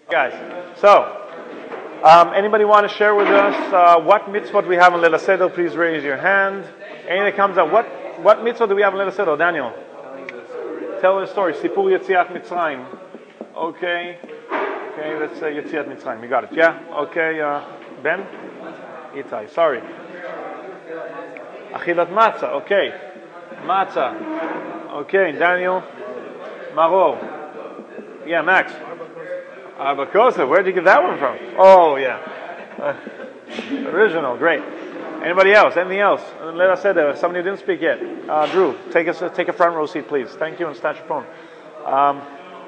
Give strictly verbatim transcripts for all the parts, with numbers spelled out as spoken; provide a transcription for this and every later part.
Guys, so um, anybody want to share with us uh, what mitzvot we have in Leil HaSeder? Please raise your hand. Anything that comes up, what what mitzvot do we have in Leil HaSeder? Daniel, tell the story. Sipur Yetziat Mitzrayim. Okay, okay, let's say Yetziat Mitzrayim. You got it, yeah? Okay, uh, Ben, Itai. Sorry. Achilat matzah. Okay, matzah. Okay, Daniel, Maror. Yeah, Max. Arba Kosa, where'd you get that one from? Oh, yeah. Uh, original, great. Anybody else? Anything else? Let us say there. Somebody who didn't speak yet. Uh, Drew, take us, take a front row seat, please. Thank you, and stash your phone. Um,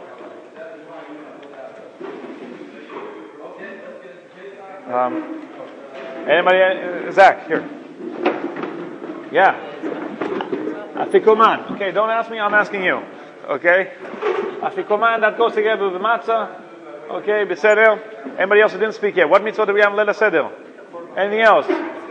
um, anybody? Uh, Zach, here. Yeah. Afikoman. Okay, don't ask me, I'm asking you. Okay? Afikoman, that goes together with the matzah. Okay, beseder. Anybody else who didn't speak yet? What mitzvah do we have in Leil HaSeder? Anything else?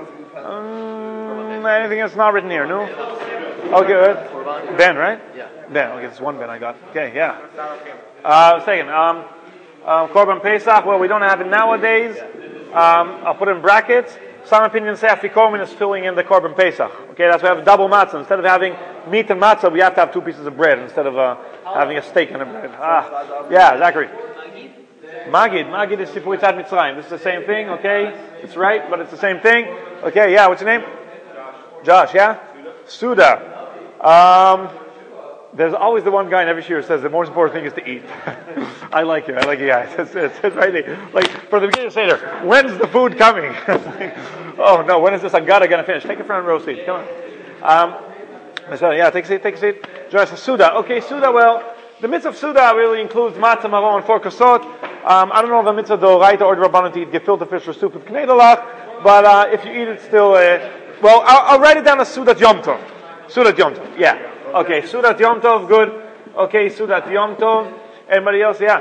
Um, anything that's not written here? No? Okay, good. Ben, right? Yeah. Ben. Okay, it's one Ben I got. Okay, yeah. Uh, second, um, um, Korban Pesach. Well, we don't have it nowadays. Um, I'll put it in brackets. Some opinions say Afikoman is filling in the Korban Pesach. Okay, that's why we have double matzah. Instead of having meat and matzah, we have to have two pieces of bread instead of uh, having a steak and a bread. Ah, yeah, Zachary. Magid, Magid is Sipur Yetziat Mitzrayim. This is the same thing, okay? It's right, but it's the same thing. Okay, yeah, what's your name? Josh, yeah? Suda. Um, there's always the one guy in every year who says the most important thing is to eat. I like you, I like you guys. It's, it's, it's right there. Like, for the beginning of Seder, when's the food coming? Oh no, when is this Agada going to finish? Take a front row seat, come on. Um, so, yeah, take a seat, take a seat. Josh, Suda. Okay, Suda, well, the mitzvah of Suda really includes matzah, maror, and four kosot. Um, I don't know if the mitzvah d'oraita or d'rabbanan to eat gefilte fish or soup with knedalach, but uh, if you eat it still, uh, well, I'll, I'll write it down as Sudat Yom Tov. Sudat Yom Tov, yeah. Okay, Sudat Yom Tov, good. Okay, Sudat Yom Tov. Anybody else? Yeah.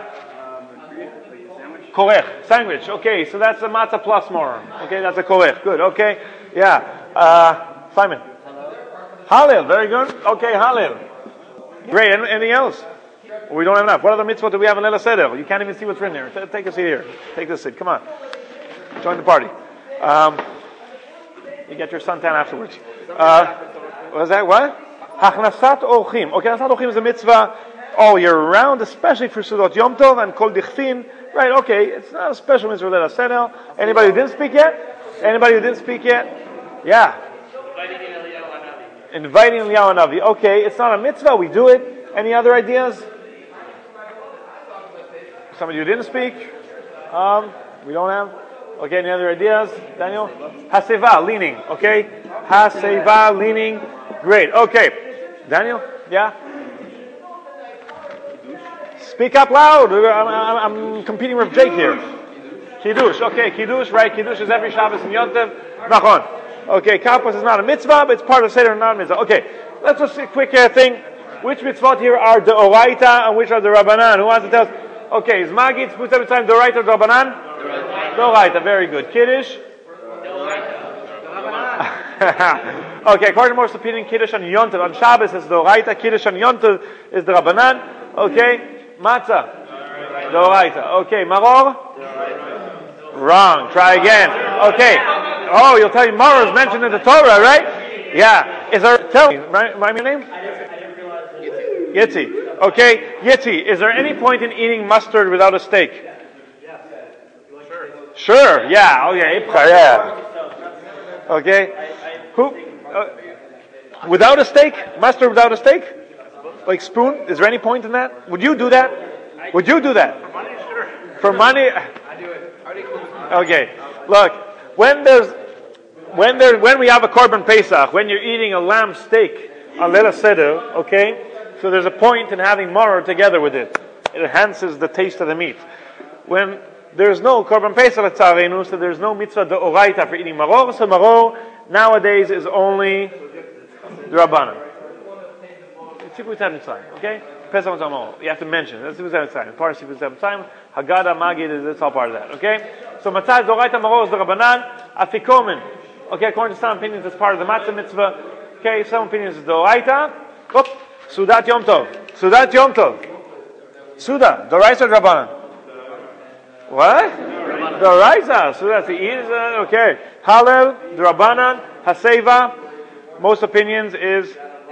Korech, sandwich. Okay, so that's a matzah plus more. Okay, that's a korech. Good. Okay, yeah. Uh, Simon. Halil, very good. Okay, Halil. Great. Anything else? We don't have enough. What other mitzvot do we have in Leil HaSeder? You can't even see what's written here. Take a seat here. Take this seat. Come on. Join the party. Um, you get your suntan afterwards. Uh, what was that? What? Hachnasat orchim. Okay, Hachnasat orchim is a mitzvah all year round, especially for Sudat Yom Tov and Kol Dichtin. Right, okay. It's not a special mitzvah Leil HaSeder. Anybody who didn't speak yet? Anybody who didn't speak yet? Yeah. Inviting Eliyahu Hanavi. Okay, it's not a mitzvah. We do it. Any other ideas? Somebody who didn't speak? Um, we don't have? Okay, any other ideas? Daniel? Haseva, leaning. Okay? Haseva, leaning. Great. Okay. Daniel? Yeah? Speak up loud. I'm, I'm, I'm competing with Jake here. Kiddush. Okay, Kiddush, right? Kiddush is every Shabbos and Yom Tov. Nachon. Okay, Kapos is not a mitzvah, but it's part of Seder and not a mitzvah. Okay, let's just see a quick uh, thing. Which mitzvot here are the Oraita and which are the Rabbanan? Who wants to tell us? Okay, is Magid, put every time the Oraita or the Rabbanan? The Oraita, very good. Kiddush? The Oraita. Okay, according to most opinion, Kiddush on Yom Tov. On Shabbos is the Oraita, Kiddush on Yom Tov is the Rabbanan. Okay, Matzah? The Oraita. Okay, Maror? Wrong. Try again. Okay. Oh, you'll tell me Maror is mentioned in the Torah, right? Yeah. Is there, tell me, remind me your name? Yitzi. Okay, Yitzi, is there any point in eating mustard without a steak? Sure. Sure, yeah. Oh, yeah. Yeah. Okay. Who? Uh, without a steak? Mustard without a steak? Like spoon? Is there any point in that? Would you do that? Would you do that? For money, sure. For money? I do it. Okay. Look, when there's, when there, when we have a Korban Pesach, when you're eating a lamb steak on Leil HaSeder, okay? So there's a point in having maror together with it. It enhances the taste of the meat. When there's no Korban Pesach tzarenu, so there's no mitzvah d'oraita for eating maror, so maror nowadays is only the Rabbanan. Okay? Pesach and maror. You have to mention. That's part of Sifut Mitzrayim. Haggadah, Magid, that's all part of that. Okay? So matzah d'oraita maror is the Rabbanan. Afikomen. Okay, according to some opinions, it's part of the matzah mitzvah. Okay, some opinions is d'oraita. Oop. Sudat Yom Tov. Sudat Yom Tov. Suda. Doraisa or Rabbanan? What? Doraisa. So that's the Eid. Okay. Halal, Drabanan, Haseva. Most opinions is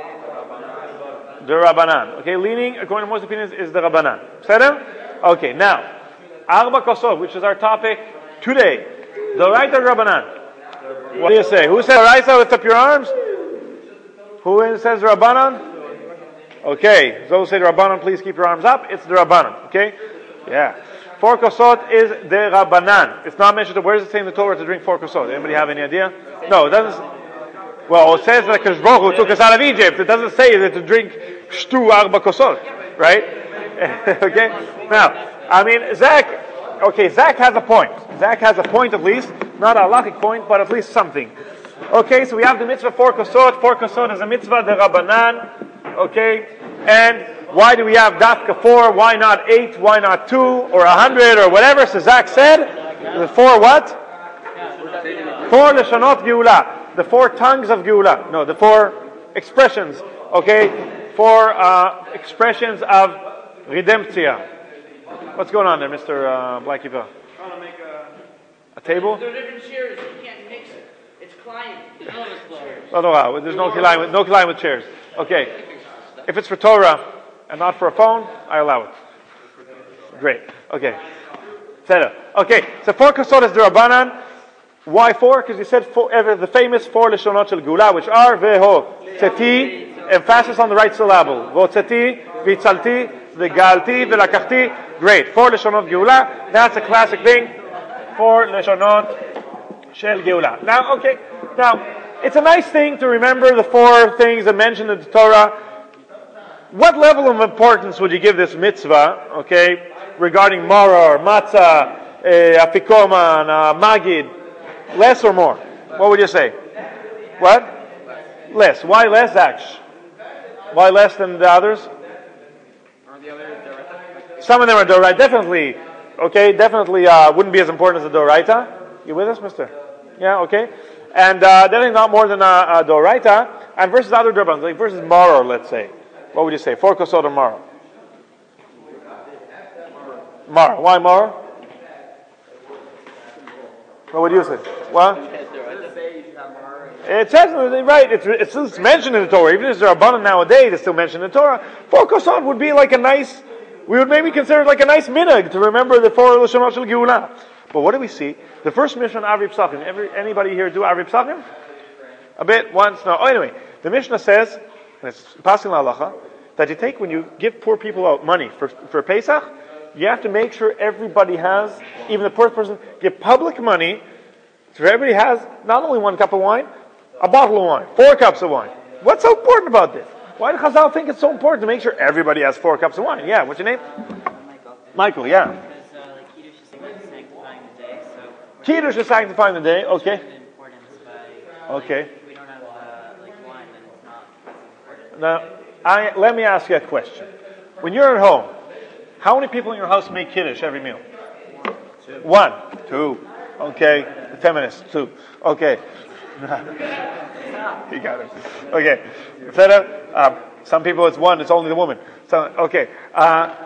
the Rabbanan. Okay, leaning according to most opinions is the Rabbanan. Seven? Okay, now Arba Kosov, which is our topic today. Doraita Rabbanan. What do you say? Who says Doraita? Lift up your arms. Who says Rabbanan? Okay, those who say Rabbanan, please keep your arms up. It's the Rabbanan. Okay, yeah. Four kosot is the Rabbanan. It's not mentioned. Where does it say in the Torah to drink four kosot? Anybody have any idea? No, it doesn't. Well, it says that Kadosh Baruch Hu took us out of Egypt. It doesn't say that to drink shtu arba kosot, right? Okay. Now, I mean, Zach. Okay, Zach has a point. Zach has a point at least, not a halachic point, but at least something. Okay, so we have the mitzvah four kosot. Four kosot is a mitzvah the Rabbanan. Okay, and why do we have dafka four? Why not eight? Why not two or a hundred or whatever? So Zach said the four what? Four leshonot geula. The four tongues of Geula. No, the four expressions. Okay? Four uh, expressions of redemptia. What's going on there, Mister Uh, Blackiva? Trying to make a... A table? There are different chairs. You can't mix it. It's client. Oh, no, wow. There's no kilayim with, no kilayim with chairs. Okay. If it's for Torah and not for a phone, I allow it. Great. Okay. Set Okay. So four kasot is the Rabbanan. Why four? Because he said four, ever the famous four leshonot shel Geula, which are veho tzeti, emphasis on the right syllable. Vo tzeti, vitzalti, v'galti, v'lakachti. Great. Four leshonot Geula. That's a classic thing. Four leshonot shel Geula. Now, okay. Now, it's a nice thing to remember the four things that mentioned in the Torah. What level of importance would you give this mitzvah? Okay, regarding maror, matzah, uh, afikoman, uh, magid. Less or more? What would you say? What? Less. Why less, Zach? Why less than the others? Some of them are doraita. Definitely. Okay, definitely uh, wouldn't be as important as the doraita. You with us, mister? Yeah, okay. And uh, definitely not more than a, a doraita. And versus other drabanan, like versus maror, let's say. What would you say? Four kosot or maror? Maror. Why maror? What would you say? What? It says, right, it's, it's still mentioned in the Torah. Even if there are abundant nowadays, it's still mentioned in the Torah. Four kosot would be like a nice, we would maybe consider it like a nice minhag to remember the four leshonot shel Geula. But what do we see? The first Mishnah on Arvi Psachim. Every, anybody here do Arvi Psachim? A bit, once, no. Oh, anyway, the Mishnah says, and it's passing la halacha, that you take when you give poor people out money for, for Pesach, you have to make sure everybody has, even the poor person, give public money, so everybody has not only one cup of wine, a bottle of wine, four cups of wine. What's so important about this? Why do Chazal think it's so important to make sure everybody has four cups of wine? Yeah, what's your name? Michael. Michael, yeah. Because uh, like Kiddush is like sanctifying the day, so... Kiddush is sanctifying the day, okay. Importance by, okay. Like, if we don't have uh, like wine, then it's not as important. Now, I, let me ask you a question. When you're at home, how many people in your house make Kiddush every meal? Two. One. Two. Okay. Ten minutes. Two. Okay. You got it. Okay. Instead of, um, some people it's one, it's only the woman. So, okay. Uh,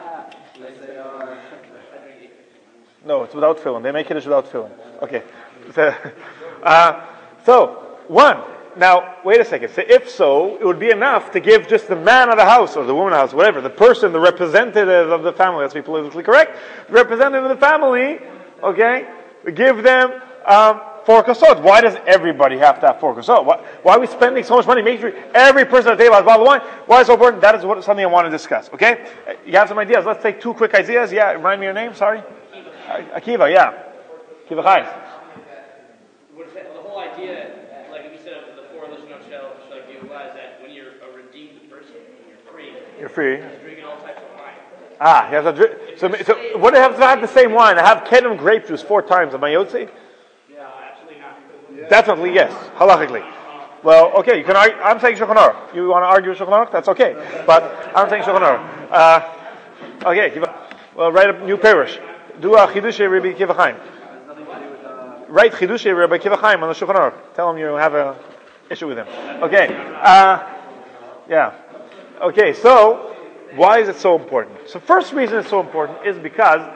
no, it's without filling. They make Kiddush without filling. Okay. So, uh, so, one. Now, wait a second. So if so, it would be enough to give just the man of the house, or the woman of the house, whatever, the person, the representative of the family, let's be politically correct, the representative of the family, okay, give them um, four kosot. Why does everybody have to have four kosot? Why, why are we spending so much money making sure every person at the table has a bottle of wine? Why is it so important? That is what, something I want to discuss, okay? You have some ideas. Let's take two quick ideas. Yeah, remind me your name, sorry? Akiva, yeah. Akiva Chai. The whole idea, like you said, of the four leshonot shel Geula is that when you're a redeemed person, you're free. You're free. You're drinking all types of wine. Ah, he has a drink. So, so what do I have to have the same wine? I have Kedem grape juice four times. Am I Yotzi? Yeah, absolutely not. Yeah. Definitely yes, halachically. Well, okay, you can. Argue, I'm saying Shulchan Aruch. You want to argue with Shulchan Aruch? That's okay. But I'm saying Shulchan Aruch. Uh, okay, give a, well, write a new parish. Do a Chidushei Rabbi Akiva Chaim. Write Chidushei Rabbi Akiva Chaim on the Shulchan Aruch. Tell him you have a issue with him. Okay. Uh, yeah. Okay. So, why is it so important? So, first reason it's so important is because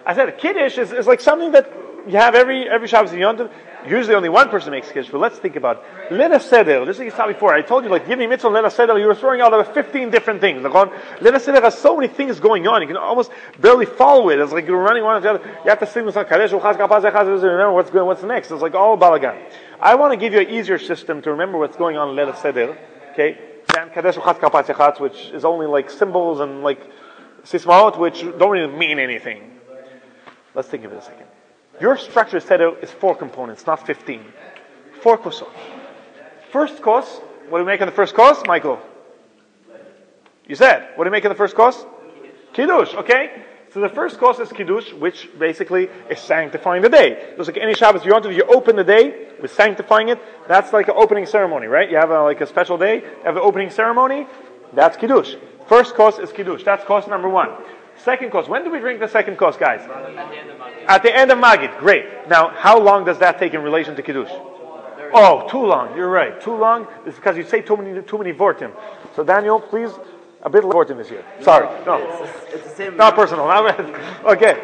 I said Kiddush is, is like something that you have every every Shabbos and Yom Tov. Usually only one person makes Kiddush, but let's think about Leila Seder. Just like you saw before, I told you like give me mitzvah Leila Seder, you were throwing out about fifteen different things. Leila Seder has so many things going on, you can almost barely follow it. It's like you're running one after the other. You have to sing with some Kadesh, remember what's going, what's next. It's like all balagan. I want to give you an easier system to remember what's going on in Leila Seder. Okay, than Kadesh which is only like symbols and like sismaot, which don't really mean anything. Let's think of it a second. Your structure Seder is four components, not fifteen. Four kosot. First kos, what do we make in the first kos, Michael? You said, what do we make in the first kos? Kiddush, okay? So the first kos is Kiddush, which basically is sanctifying the day. Just like any Shabbos, you want to, you open the day with sanctifying it. That's like an opening ceremony, right? You have a, like a special day, you have the opening ceremony. That's Kiddush. First kos is Kiddush. That's kos number one. Second kos. When do we drink the second kos, guys? At the end of Magid. At the end of Magid. Great. Now, how long does that take in relation to Kiddush? Oh, too long. You're right. Too long. It's because you say too many, too many vortim. So Daniel, please, a bit of vortim this year. Sorry. No. It's, it's the same. Not personal. Not okay.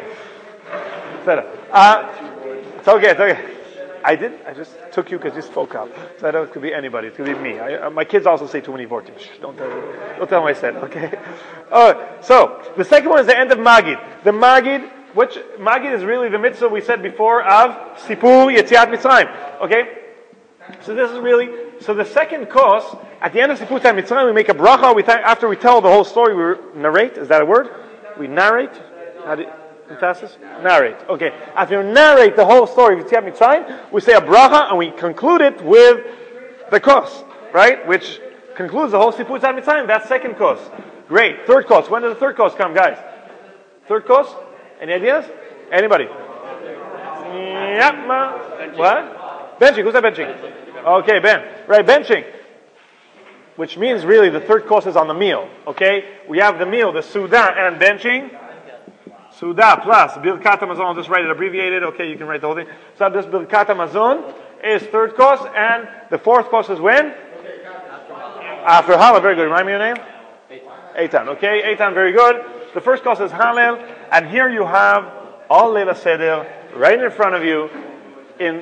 Uh, it's okay. It's okay. I did. I just took you because you spoke up. So it could be anybody. It could be me. I, uh, my kids also say too many vortim. Shh, don't tell. Don't tell them I said. Okay. Uh, so the second one is the end of Magid. The Magid, which Magid is really the mitzvah we said before of Sipu Yetziat Mitzrayim. Okay. So this is really so the second kos at the end of Sipu Yetziat Mitzrayim we make a bracha. We th- after we tell the whole story we narrate. Is that a word? We narrate. How do you, emphasis? Narrate. Okay. After we narrate the whole story of Yetziat Mitzrayim, we say a bracha and we conclude it with the kos, right? Which concludes the whole Sipu Yetziat Mitzrayim. That's second kos. Great. Third kos. When does the third kos come, guys? Third kos? Any ideas? Anybody? Yep. Ma. What? Benching. Who's that benching? Okay, Ben. Right, benching. Which means really the third kos is on the meal. Okay? We have the meal, the Suda, and benching. Suda plus Birkat Hamazon. I'll just write it abbreviated. Okay, you can write the whole thing. So this Birkat Hamazon is third kos, and the fourth kos is when? After Hallel. Very good. Remind me your name? Eitan. Okay, Eitan, very good. The first kos is Hallel, and here you have all Leila Seder right in front of you. In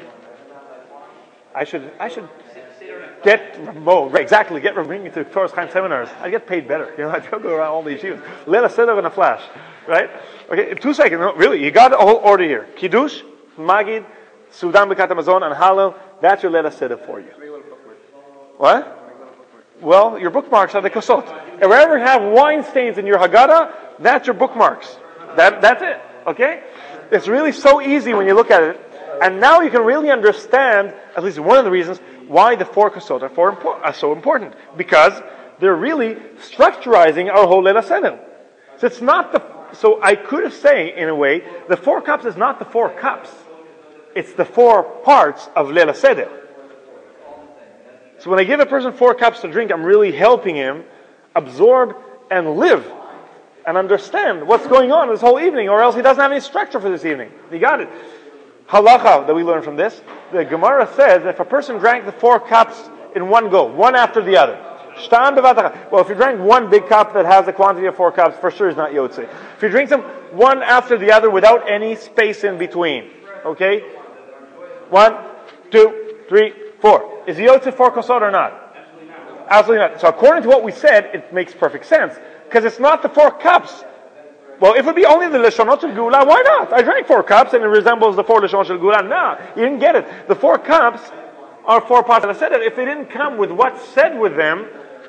I should I should get oh, right, exactly get bring me to Torah Chaim seminars. I get paid better. You know, I don't go around all these yeshivas. Leila Seder in a flash, right? Okay, in two seconds. No, really, you got the whole order here: Kiddush, Magid, Sudan Birkat Hamazon, and Hallel. That's your Leila Seder for you. What? Well, your bookmarks are the kosot. And wherever you have wine stains in your Haggadah, that's your bookmarks. That, that's it. Okay? It's really so easy when you look at it. And now you can really understand, at least one of the reasons, why the four kosot are, four impo- are so important. Because they're really structurizing our whole Leila Seder. So it's not the, so I could say, in a way, the four cups is not the four cups. It's the four parts of Leila Seder. So when I give a person four cups to drink, I'm really helping him absorb and live and understand what's going on this whole evening, or else he doesn't have any structure for this evening. You got it. Halacha that we learn from this, the Gemara says if a person drank the four cups in one go, one after the other, well, if you drank one big cup that has the quantity of four cups, for sure it's not Yotze. If you drink them one after the other without any space in between, okay? One, two, three, four. Is the Yotze four kosot or not? Absolutely not. Absolutely not. So according to what we said, it makes perfect sense. Because it's not the four cups. Well, if it would be only the Leshonot Shel Geula, why not? I drank four cups and it resembles the four Leshonot Shel Geula. No, you didn't get it. The four cups are four parts. And I said that if they didn't come with what's said with them,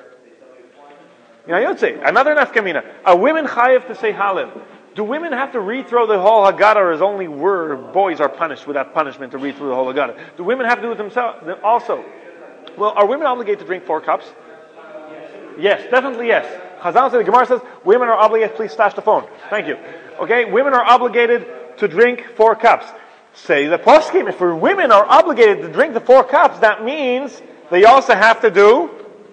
you know, Yotze. Another nafkamina. Are women chayiv to say Hallel? Do women have to read through the whole Haggadah, or is only where boys are punished with that punishment to read through the whole Haggadah? Do women have to do it themselves also? Well, are women obligated to drink four cups? Yes, definitely yes. Chazal says, the Gemara says, women are obligated, please stash the phone. Thank you. Okay, women are obligated to drink four cups. Say the poskim, if women are obligated to drink the four cups, that means they also have to do,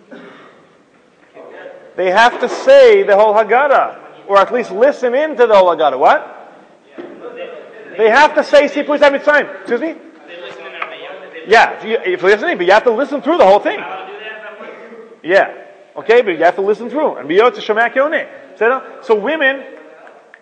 they have to say the whole Haggadah. Or at least listen into the whole Haggadah. What? They have to say Sipu Yetziat Mitzrayim. Excuse me? Yeah, if, you, if you're listening, but you have to listen through the whole thing. Yeah. Okay, but you have to listen through. And be Yotze Shomek Yoneh. So women,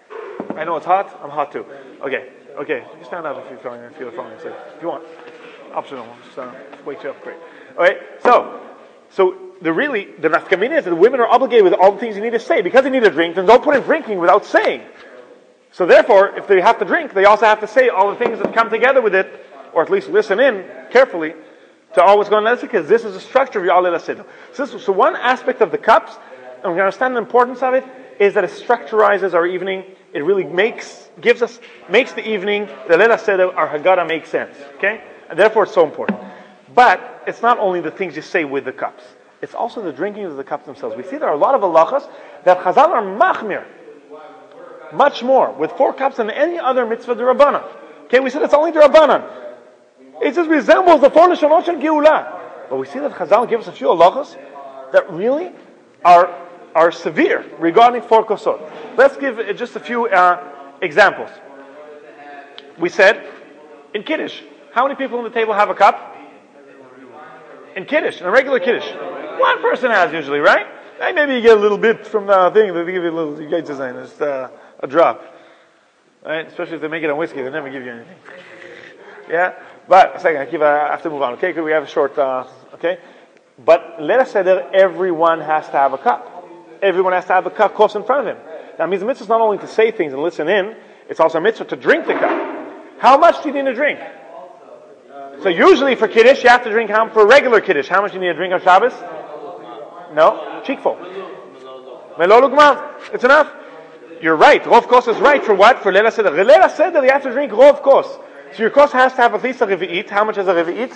I know it's hot. I'm hot too. Okay, okay. You stand up if you're feeling if you're feeling sick. If you want, optional. Just uh, wake you up. Great. All right. So, so the really the nafkamina is that the women are obligated with all the things you need to say because they need to drink. Then don't put in drinking without saying. So therefore, if they have to drink, they also have to say all the things that come together with it, or at least listen in carefully to all what's going on, because this is the structure of your Alel HaSeder. So, this, so one aspect of the cups, and we understand the importance of it, is that it structurizes our evening. It really makes, gives us, makes the evening, the Alel HaSeder, our Haggadah, make sense. Okay? And therefore it's so important. But it's not only the things you say with the cups. It's also the drinking of the cups themselves. We see there are a lot of halachas that Chazal are machmir. Much more, with four cups than any other mitzvah d'Rabbanan. Okay, we said it's only d'Rabbanan. It just resembles the four Lashonot Shel Geulah. But we see that Chazal gives us a few halachas that really are are severe regarding four kosot. Let's give just a few uh, examples. We said, in Kiddush, how many people on the table have a cup? In Kiddush, in a regular Kiddush. One person has usually, right? And maybe you get a little bit from the thing, they give you a little, you get design, just uh, a drop. Right? Especially if they make it on whiskey, they never give you anything. Yeah? But, a second, I, keep, I have to move on, okay? Because we have a short, uh, okay? But let us say that everyone has to have a cup. Everyone has to have a cup close in front of him. That means the mitzvah is not only to say things and listen in, it's also a mitzvah to drink the cup. How much do you need to drink? So usually for Kiddush, you have to drink, how, for regular Kiddush, how much do you need to drink on Shabbos? No, cheekful. Melolu Gmal. It's enough. You're right. Rov kos is right for what? For Leila Seder. Leila Seder, you have to drink Rov kos. So your kos has to have at least a revi'it. How much is a revi'it?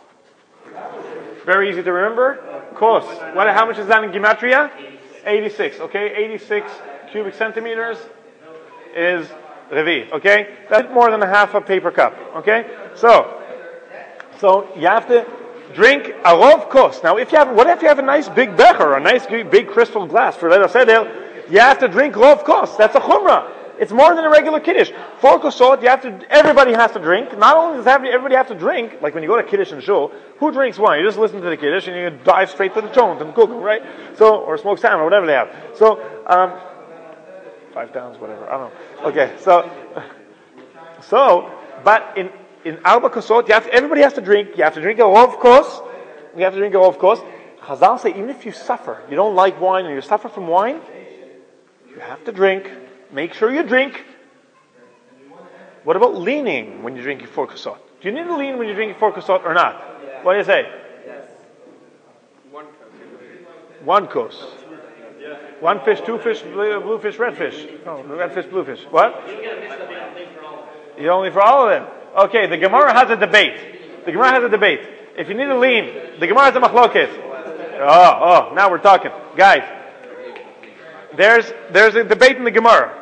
Very easy to remember. Kos. What? How much is that in Gematria? eighty-six. Okay, eighty-six cubic centimeters is revi'it. Okay, that's more than a half a paper cup. Okay, so so you have to drink a rov kos. Now, if you have, what if you have a nice big becher, a nice big crystal glass for Leila Seder? You have to drink rov kos. That's a chumrah. It's more than a regular kiddush. Four kosot, you have to. Everybody has to drink. Not only does everybody have to drink, like when you go to kiddush and shul, who drinks wine? You just listen to the kiddush and you dive straight to the tones and cook, right? So, or smoke salmon or whatever they have. So, um, five pounds, whatever. I don't know. Okay, so, so, but in in arba kosot, you have to, everybody has to drink. You have to drink a rov kos. You have to drink a rov kos. Chazal say even if you suffer, you don't like wine, and you suffer from wine, you have to drink. Make sure you drink. What about leaning when you're drinking four kosot? Do you need to lean when you're drinking four kosot or not? Yeah. What do you say? Yes. One kos. One kos. Yeah. One fish, two fish, blue fish, red fish. No, red fish, blue fish. What? You only for all of them. Okay, the Gemara has a debate. The Gemara has a debate. If you need to lean, the Gemara has a machloket. Oh, oh, now we're talking. Guys, there's there's a debate in the Gemara.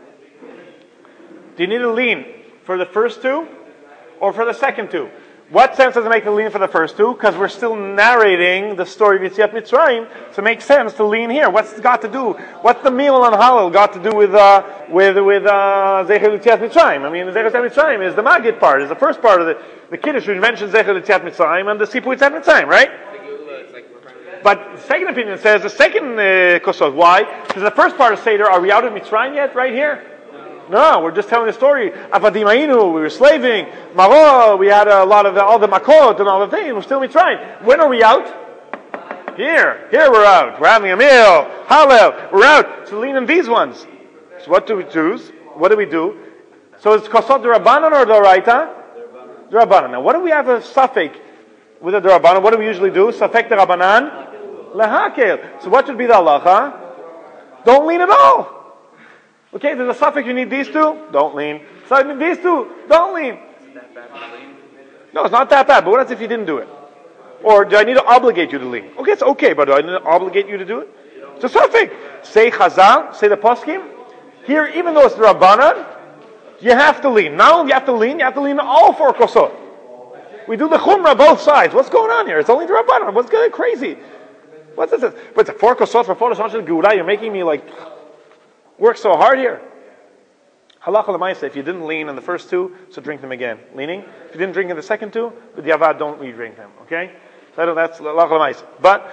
Do you need to lean for the first two or for the second two? What sense does it make to lean for the first two? Because we're still narrating the story of Yetziat Mitzrayim, so it makes sense to lean here. What's it got to do? What's the meal on Hallel got to do with uh, with with uh, Zecher Yetziat Mitzrayim? I mean, Zecher Yetziat Mitzrayim is the Magid part, is the first part of the the Kiddush which mentions Zecher Yetziat Mitzrayim and the Sipu Yetziat Mitzrayim, right? But the second opinion says the second uh, kosot. Why? Because the first part of Seder, are we out of Mitzrayim yet? Right here. No, we're just telling the story. Avadim Ainu, we were slaving. Maro, we had a lot of the, all the makot and all the things. We're still Mitzrayim. When are we out? Here. Here we're out. We're having a meal. Hallel. We're out. So lean in these ones. So what do we do? What do we do? So it's kosot d'Rabbanan or d'Oraita? D'Rabbanan. Now, what do we have a suffix with a d'Rabbanan? What do we usually do? Suffix d'Rabbanan? Lehakel. So what should be the halacha? Don't lean at all. Okay, there's a suffix, you need these two, don't lean. So you need these two, don't lean. No, it's not that bad, but what else if you didn't do it? Or do I need to obligate you to lean? Okay, it's okay, but do I need to obligate you to do it? It's a suffix. Say Chazal, say the poskim. Here, even though it's the Rabbanan, you have to lean. Not only you have to lean, you have to lean all four kosot. We do the chumrah both sides. What's going on here? It's only the Rabbanan. What's going crazy? What's this? But it's a four kosot for four Lashon Shel Geulah. You're making me like work so hard here. Halacha l'maaseh, if you didn't lean in the first two, so drink them again. Leaning. If you didn't drink in the second two, with the avad, don't re-drink them. Okay? So that's halacha l'maaseh. But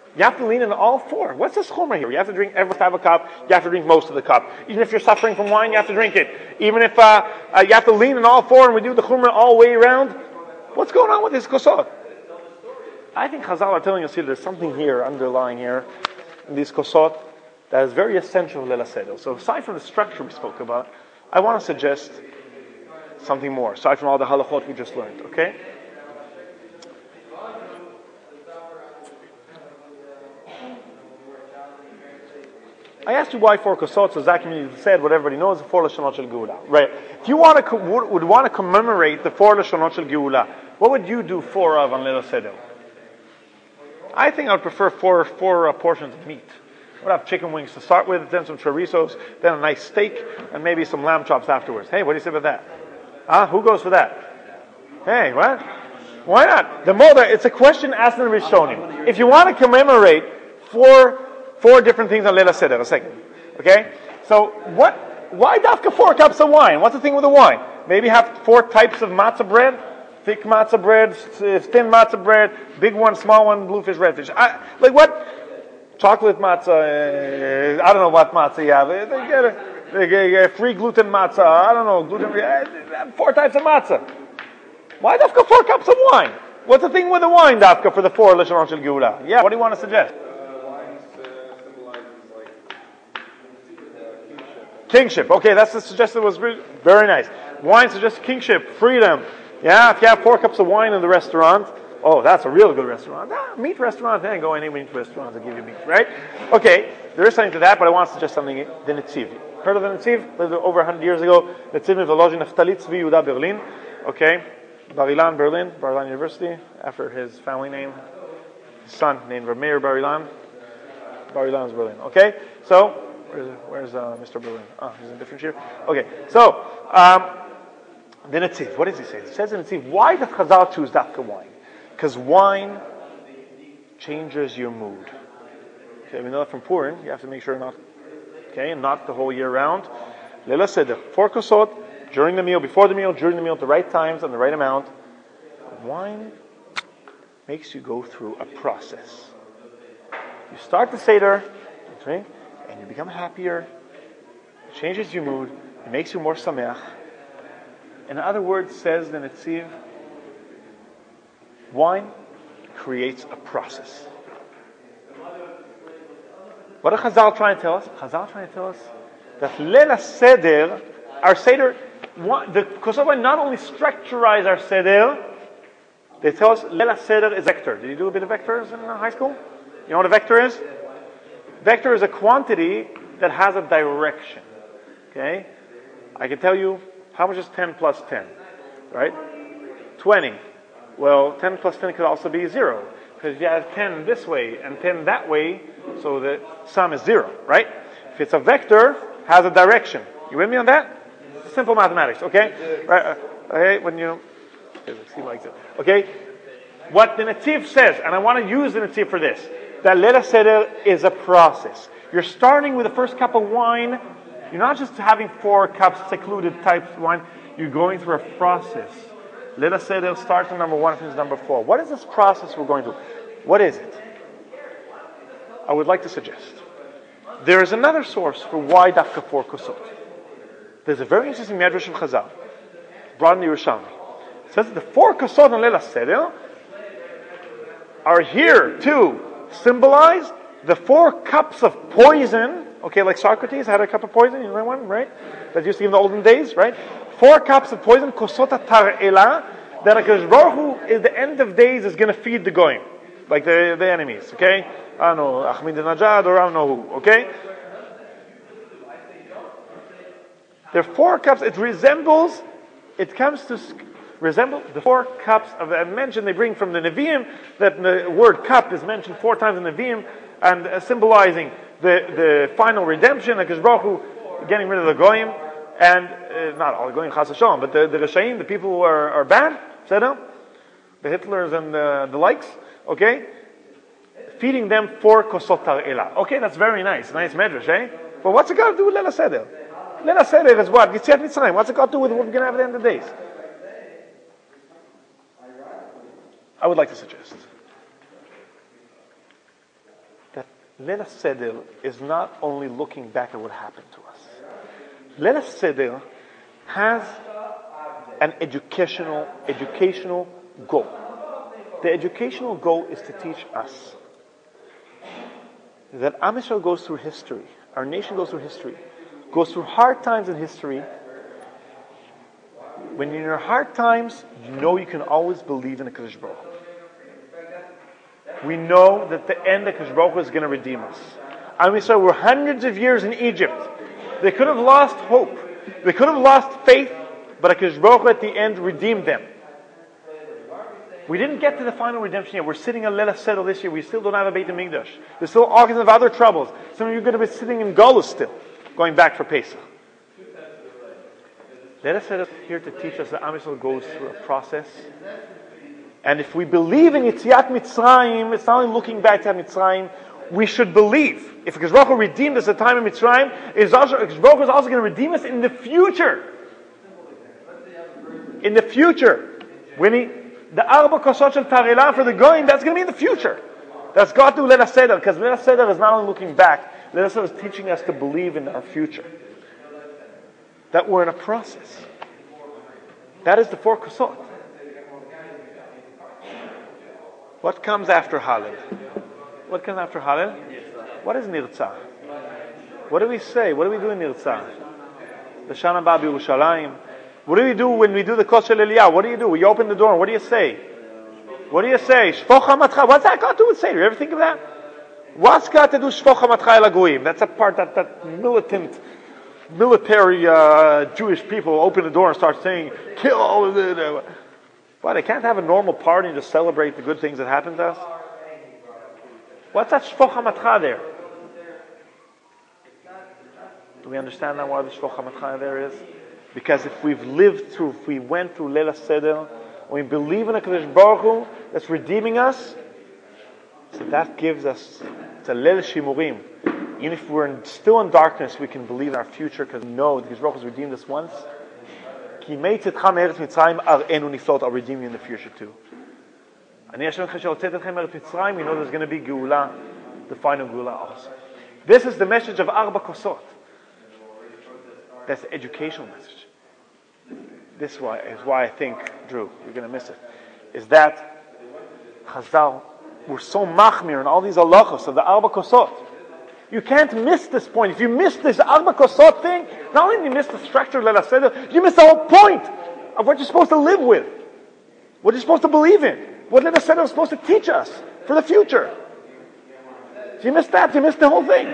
You have to lean in all four. What's this chumrah here? You have to drink every type of cup. You have to drink most of the cup. Even if you're suffering from wine, you have to drink it. Even if uh, uh, you have to lean in all four, and we do the chumrah all the way around. What's going on with this kosot? I think Chazal are telling us here there's something here underlying here in these kosot that is very essential to Leil HaSeder. So aside from the structure we spoke about, I want to suggest something more, aside from all the halachot we just learned, okay? I asked you why four kosot, so Zaki said what everybody knows, the four Lashonot Shel Geula. Right. If you want to, would, would want to commemorate the four Lashonot Shel Geula, what would you do four of on Leil HaSeder? I think I would prefer four, four uh, portions of meat. I would have chicken wings to start with, then some chorizos, then a nice steak, and maybe some lamb chops afterwards. Hey, what do you say about that? Huh? Who goes for that? Hey, what? Why not? The Molder, it's a question asked in the Rishonim. If you want to commemorate four four different things on Leil HaSeder, a second. Okay? So, what? Why dafka four cups of wine? What's the thing with the wine? Maybe have four types of matzah bread? Thick matzah bread, thin matzah bread, big one, small one, bluefish, redfish. I, like what? Chocolate matzah, uh, I don't know what matzah you have. They get a, they get a free gluten matzah, I don't know, gluten free, uh, four types of matzah. Why dafka four cups of wine? What's the thing with the wine dafka for the four Lashonot Shel Geula? Yeah, what do you want to suggest? Kingship. Okay, that's the suggestion was very nice. Wine suggests kingship, freedom. Yeah, if you have four cups of wine in the restaurant, oh, that's a real good restaurant. Ah, meat restaurant, then go any meat restaurant to give you meat, right? Okay, there is something to that, but I want to suggest something. The Netziv. Heard of the Netziv? Lived over one hundred years ago. Netziv in the lodge in Naftali Tzvi Yehuda, Berlin. Okay, Bar Ilan, Berlin, Bar Ilan University, after his family name. His son named Meir Bar Ilan. Bar Ilan is Berlin. Okay, so Where's, where's uh, Mister Berlin? Oh, he's in a different chair. Okay, so um, the Netziv. What does he say? It says in Netziv, why does Chazal choose dafka wine? Because wine changes your mood. Okay, we know that from Purim. You have to make sure not, okay, not the whole year round. Leil HaSeder, four kosot during the meal, before the meal, during the meal, at the right times and the right amount. Wine makes you go through a process. You start the Seder, okay, and you become happier, it changes your mood, it makes you more sameach. In other words, says the Netziv, wine creates a process. What are Chazal trying to tell us? Chazal trying to tell us that Leil HaSeder, our Seder, the Kosova not only structurize our Seder, they tell us Leil HaSeder is vector. Did you do a bit of vectors in high school? You know what a vector is? Vector is a quantity that has a direction. Okay? I can tell you, how much is ten plus ten? Right? twenty. Well, ten plus ten could also be zero. Because if you have ten this way and ten that way, so the sum is zero, right? If it's a vector, has a direction. You with me on that? Simple mathematics, okay? Right, uh, okay, when you... He likes it. Okay? What the Netziv says, and I want to use the Netziv for this, that Leil HaSeder is a process. You're starting with the first cup of wine. You're not just having four cups, secluded types of wine. You're going through a process. Leil HaSeder starts with number one, finishes number four. What is this process we're going through? What is it? I would like to suggest. There is another source for why dafka four kosot. There's a very interesting medrash of Chazal, brought in the Yerushalmi. It says that the four kosot on Leil HaSeder are here to symbolize the four cups of poison. Okay, like Socrates had a cup of poison, you know that one, right? That used to be in the olden days, right? Four cups of poison, kosota tar'ela, that HaKadosh Baruch Hu, at the end of days, is going to feed the goyim, like the, the enemies, okay? I don't know, Ahmadinejad or I don't know who, okay? There are four cups, it resembles, it comes to resemble the four cups of, I mentioned they bring from the Nevi'im, that the word cup is mentioned four times in the Nevi'im, and uh, symbolizing the, the final redemption, HaKadosh Baruch Hu getting rid of the goyim, and uh, not all the goyim chas v'shalom, but the, the Rishaim, the people who are, are bad, the Hitlers and the, the likes, okay? Feeding them four kosot tar'ela. Okay, that's very nice, nice medrash, eh? But what's it got to do with Leil HaSeder? Leil HaSeder is what? Yetziat Mitzrayim. What's it got to do with what we're going to have at the end of the days? I would like to suggest Leil HaSeder is not only looking back at what happened to us. Leil HaSeder has an educational educational goal. The educational goal is to teach us that Am Yisrael goes through history, our nation goes through history, goes through hard times in history. When you're in your hard times, you know you can always believe in the Kadosh Baruch Hu. We know that the end of Kadosh Baruch Hu is going to redeem us. Am Yisrael were hundreds of years in Egypt. They could have lost hope. They could have lost faith, but Kadosh Baruch Hu at the end redeemed them. We didn't get to the final redemption yet. We're sitting in Leil HaSeder this year. We still don't have a Beit HaMikdash. There's still all kinds of other troubles. Some of you are going to be sitting in Golus still, going back for Pesach. Leil HaSeder is here to teach us that Am Yisrael goes through a process. And if we believe in Yetziat Mitzrayim, it's not only looking back to Mitzrayim, we should believe. If Kadosh Baruch Hu redeemed us at the time of Mitzrayim, Kadosh Baruch Hu is also going to redeem us in the future. In the future. When he, the Arba Kosot Shel Tarela for the Goyim, that's going to be in the future. That's got to Leil HaSeder, because Leil HaSeder is not only looking back, Leil HaSeder is teaching us to believe in our future. That we're in a process. That is the four Kosot. What comes after Hallel? What comes after Hallel? What is Nirtzah? What do we say? What do we do in Nirtzah? The Shana Ba B'Yerushalayim. What do we do when we do the Kos Shel Eliyahu? What do you do? You open the door and what do you say? What do you say? Shfoch HaMatcha. What's that got to do with Seder? You ever think of that? What's got to do Shfoch HaMatcha El HaGoyim? That's a part that, that militant, military uh, Jewish people open the door and start saying, kill all of it. Why, they can't have a normal party and just celebrate the good things that happen to us? What's that Shfoch HaMatcha there? Do we understand now why the Shfoch HaMatcha there is? Because if we've lived through, if we went through Leil HaSeder, and we believe in a Kadosh Baruch Hu that's redeeming us, so that gives us, it's a Leil Shimurim. Even if we're in, still in darkness, we can believe in our future because we know that Kadosh Baruch Hu has redeemed us once. I'll redeem you in the future too. We know there's going to be Geula, the final Geula also. This is the message of Arba Kosot. That's the educational message. This is why, is why I think, Drew, you're going to miss it, is that Chazal, we're so machmir in all these halachos of the Arba Kosot. You can't miss this point. If you miss this Arba Kosot thing, not only do you miss the structure of Leil HaSeder, you miss the whole point of what you're supposed to live with, what you're supposed to believe in, what Leil HaSeder is supposed to teach us for the future. If you miss that, you miss the whole thing.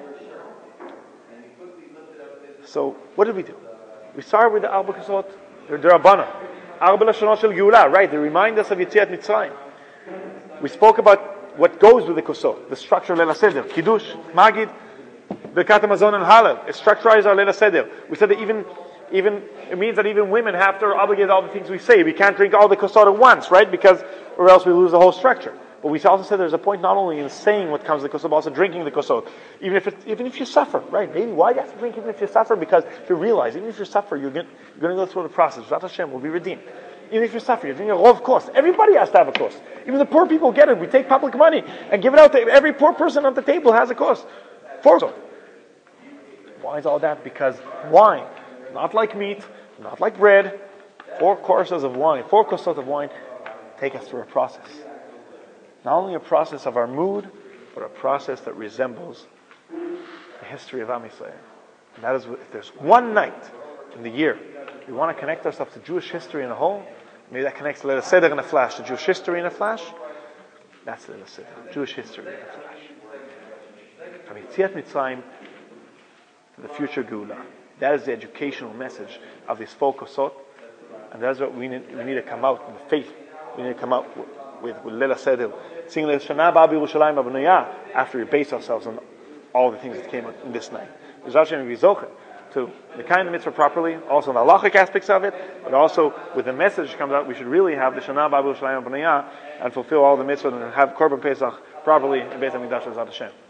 So, what did we do? We started with the Arba Kosot, the Rabbanan. Arba Lashonot Shel Geula, right? They remind us of Yetziat Mitzrayim. We spoke about what goes with the Kosot, the structure of Leil HaSeder, Kiddush, Magid, Birkat HaMazon and Hallel. It structurizes our Leil HaSeder. We said that even, even, it means that even women have to obligate all the things we say. We can't drink all the Kosot at once, right? Because, or else we lose the whole structure. But we also said there's a point not only in saying what comes with the Kosot, but also drinking the Kosot. Even if it, even if you suffer, right? Maybe why do you have to drink even if you suffer? Because if you realize, even if you suffer, you're going, you're going to go through the process. Zat Hashem will be redeemed. Even if you suffer, you're doing a rov cost. Everybody has to have a cost. Even the poor people get it. We take public money and give it out to every poor person at the table has a cost. For so. Why is all that? Because wine, not like meat, not like bread, four courses of wine, four kosot of wine, take us through a process. Not only a process of our mood, but a process that resembles the history of Am Yisrael. And that is, if there's one night in the year we want to connect ourselves to Jewish history in a whole, maybe that connects Leil HaSeder in a flash to Jewish history in a flash. That's Leil HaSeder, Jewish history in a flash. From Yetziat Mitzrayim to the future Geula. That is the educational message of this four Kosot, and that's what we need, we need to come out with faith. We need to come out with, with, with Leil HaSeder, singing the Shana Ba B'Yerushalayim Abnaya after we base ourselves on all the things that came out in this night. To the kind of mitzvah properly, also in the halachic aspects of it, but also with the message that comes out, we should really have the Shana Ba B'Yerushalayim Abnaya and fulfill all the mitzvahs and have Korban Pesach properly in Beit HaMikdash B'ezrat Hashem.